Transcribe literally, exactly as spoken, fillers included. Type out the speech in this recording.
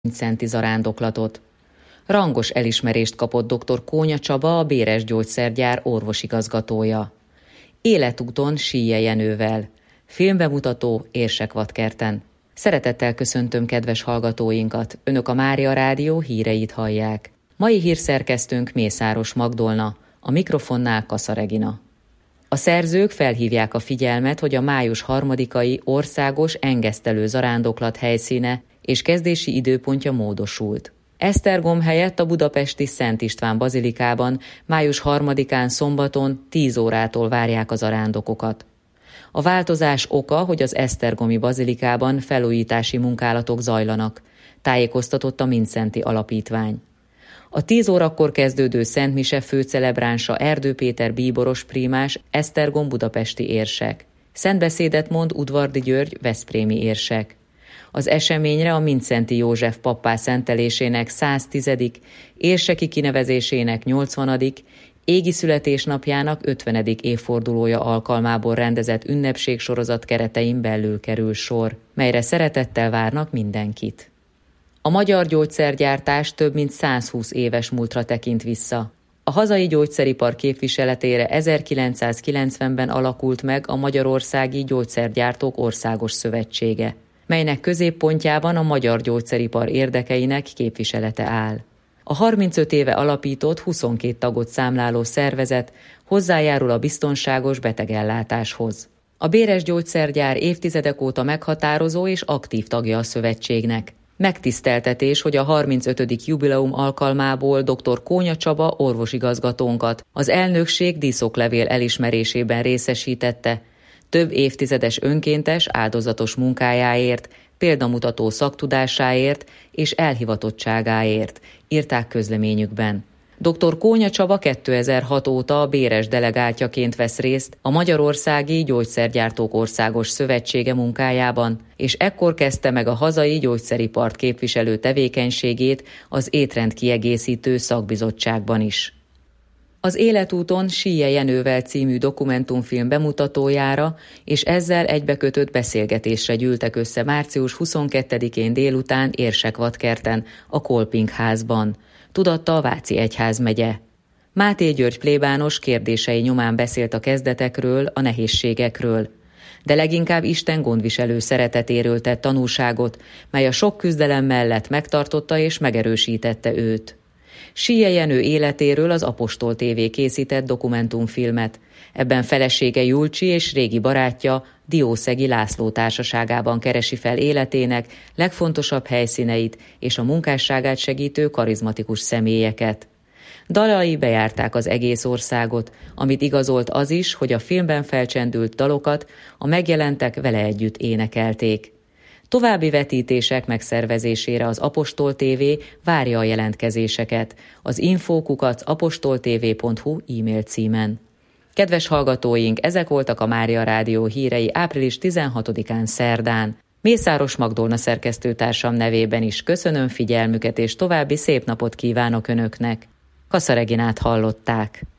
Szenti zarándoklatot. Rangos elismerést kapott dr. Kónya Csaba, a Béres Gyógyszergyár orvosigazgatója. Életúton Síje Jenővel. Filmbemutató Érsekvadkerten. Szeretettel köszöntöm kedves hallgatóinkat, Önök a Mária Rádió híreit hallják. Mai hírszerkesztőnk Mészáros Magdolna, a mikrofonnál Kassa Regina. A szerzők felhívják a figyelmet, hogy a május harmadikai országos engesztelő zarándoklat helyszíne és kezdési időpontja módosult. Esztergom helyett a budapesti Szent István bazilikában május harmadikán szombaton tíz órától várják a zarándokokat. A változás oka, hogy az esztergomi bazilikában felújítási munkálatok zajlanak, tájékoztatott a Mindszenti Alapítvány. A tíz órakor kezdődő szentmise főcelebránsa Erdő Péter bíboros prímás, Esztergom budapesti érsek. Szentbeszédet mond Udvardi György veszprémi érsek. Az eseményre a Mindszenti József pappá szentelésének száztizedik, érseki kinevezésének nyolcvanadik, égi születésnapjának ötvenedik évfordulója alkalmából rendezett ünnepségsorozat keretein belül kerül sor, melyre szeretettel várnak mindenkit. A magyar gyógyszergyártás több mint százhúsz éves múltra tekint vissza. A hazai gyógyszeripar képviseletére ezerkilencszázkilencvenben alakult meg a Magyarországi Gyógyszergyártók Országos Szövetsége, melynek középpontjában a magyar gyógyszeripar érdekeinek képviselete áll. A harmincöt éve alapított, huszonkét tagot számláló szervezet hozzájárul a biztonságos betegellátáshoz. A Béres Gyógyszergyár évtizedek óta meghatározó és aktív tagja a szövetségnek. Megtiszteltetés, hogy a harmincötödik jubileum alkalmából dr. Kónya Csaba orvosigazgatónkat az elnökség díszoklevél elismerésében részesítette, több évtizedes önkéntes, áldozatos munkájáért, példamutató szaktudásáért és elhivatottságáért, írták közleményükben. dr. Kónya Csaba kétezer-hat óta a Béres delegáltjaként vesz részt a Magyarországi Gyógyszergyártók Országos Szövetsége munkájában, és ekkor kezdte meg a hazai gyógyszeripart képviselő tevékenységét az étrendkiegészítő szakbizottságban is. Az Életúton Síje Jenővel című dokumentumfilm bemutatójára és ezzel egybekötött beszélgetésre gyűltek össze március huszonkettedikén délután Érsekvadkerten, a Kolping házban, tudatta a Váci egyházmegye. Máté György plébános kérdései nyomán beszélt a kezdetekről, a nehézségekről, de leginkább Isten gondviselő szeretetéről tett tanúságot, mely a sok küzdelem mellett megtartotta és megerősítette őt. Síje Jenő életéről az Apostol té vé készített dokumentumfilmet. Ebben felesége Julcsi és régi barátja Diószegi László társaságában keresi fel életének legfontosabb helyszíneit és a munkásságát segítő karizmatikus személyeket. Dalai bejárták az egész országot, amit igazolt az is, hogy a filmben felcsendült dalokat a megjelentek vele együtt énekelték. További vetítések megszervezésére az Apostol té vé várja a jelentkezéseket az info kukac apostoltv pont hu e-mail címen. Kedves hallgatóink, ezek voltak a Mária Rádió hírei április tizenhatodikán szerdán. Mészáros Magdolna szerkesztőtársam nevében is köszönöm figyelmüket, és további szép napot kívánok Önöknek. Kassa Reginát hallották.